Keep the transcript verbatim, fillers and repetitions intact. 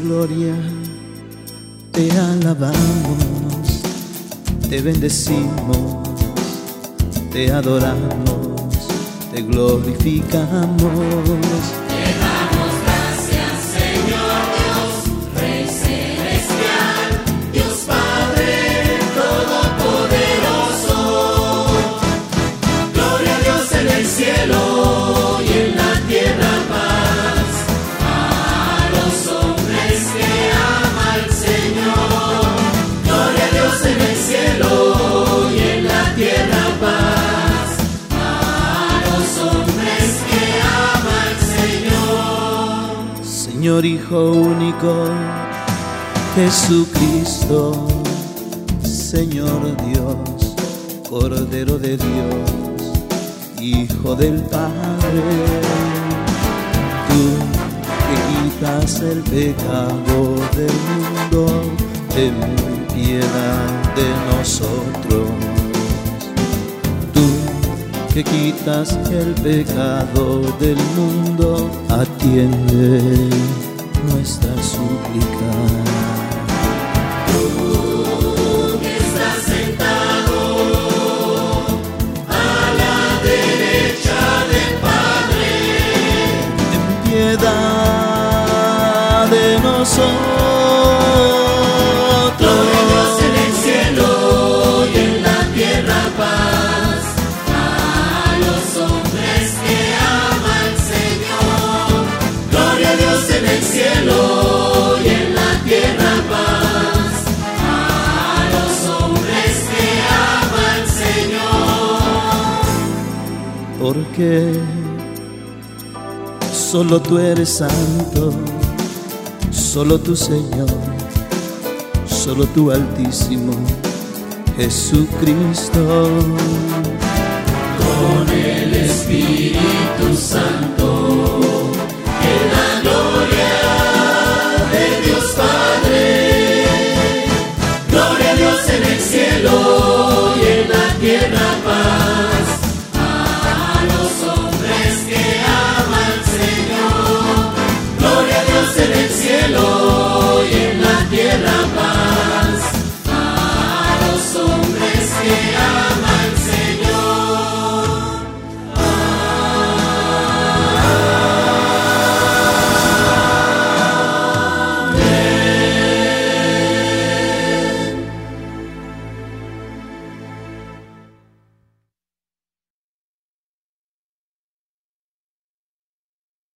gloria, te alabamos, te bendecimos, te adoramos, te glorificamos. Te damos gracias, Señor Dios, Rey celestial, Dios Padre todopoderoso. Gloria a Dios en el cielo y en la tierra paz, a los hombres que ama el Señor. Gloria a Dios en el cielo y en la tierra paz, a los hombres que ama el Señor. Señor Hijo único, Jesucristo, Señor Dios, Cordero de Dios, Hijo del Padre, tú que quitas el pecado del mundo, ten piedad de nosotros. Tú que quitas el pecado del mundo, atiende nuestra súplica. Tú que estás sentado a la derecha del Padre, Ten piedad de nosotros. gloria a Dios en el cielo y en la tierra paz, a los hombres que ama el Señor. Gloria a Dios en el cielo y en la tierra paz, a los hombres que ama el Señor. Porque solo tú eres santo, solo tú Señor, solo tú Altísimo, Jesucristo. Con el Espíritu Santo